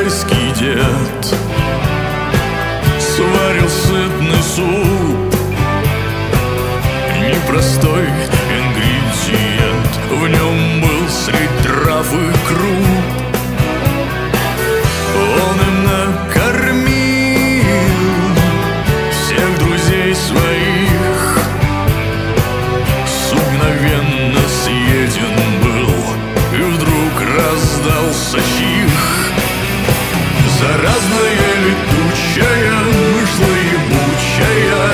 китайский дед сварил сытный суп. Непростой ингредиент, в нем был средь трав и круп. Он им накормил всех друзей своих. Суп мгновенно съеден был, и вдруг раздался чих. Заразная, летучая, мышла ебучая,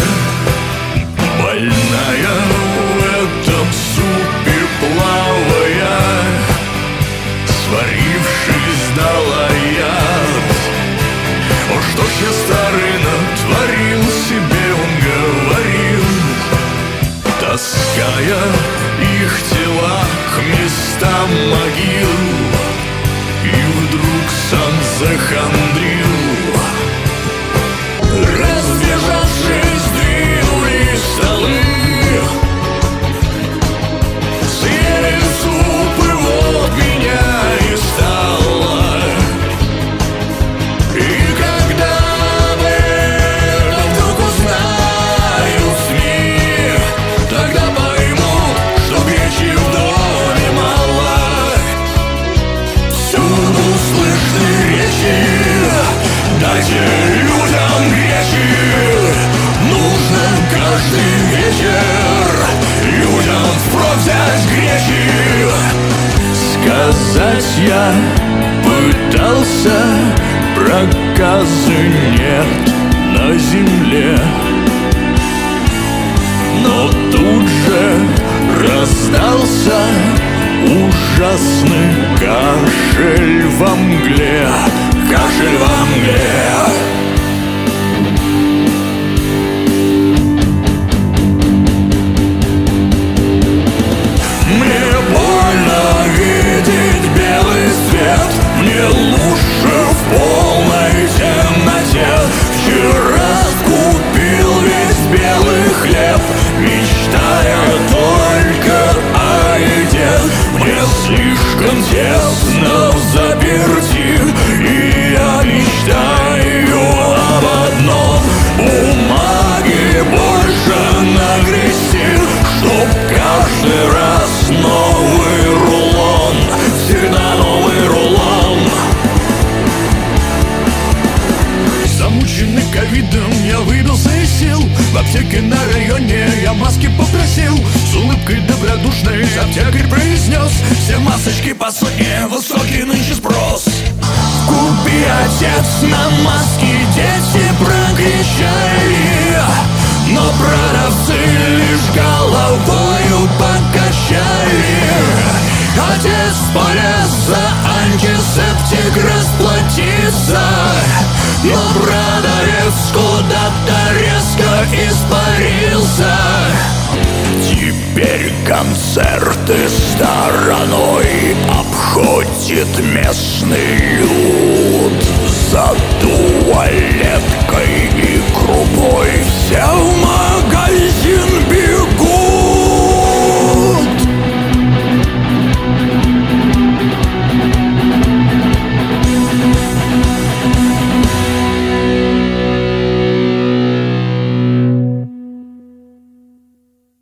больная в этом супе плавая, сварившись, дала яд. О, что ж я старый натворил, себе он говорил, таская их тела к местам могил. И вдруг сам захандрил. Разбежавшись, двинули столы, съели суп, и вот меня и стало. И когда об этом вдруг узнают СМИ, тогда поймут, что гречи в доме мало. Всюду слышны речи: дайте людям гречи. Нужно каждый вечер людям впрок взять гречи. Сказать я пытался, проказы нет на земле. Но тут же раздался ужасный кашель во мгле. Кашель во мгле. Мне больно видеть белый свет, мне лучше в полной темноте. Вчера купил весь белый хлеб, мечтая только о еде. Мне слишком тесно взаперти, и я мечтаю об одном: бумаги больше нагрести, чтоб каждый раз новый рулон, всегда новый рулон. Замученный ковидом я выбился из сил. В аптеке на районе я маски попросил. С улыбкой добродушной аптекарь произнес: все масочки по сотне, высокий нынче спрос. Купи, отец, на маски дети прокричали, но продавцы лишь головою покачали. Отец полез за антисептик расплатиться, но продавец куда-то резко испарился. Теперь концерты стороной обходит местный люд. За туалеткой и крупой все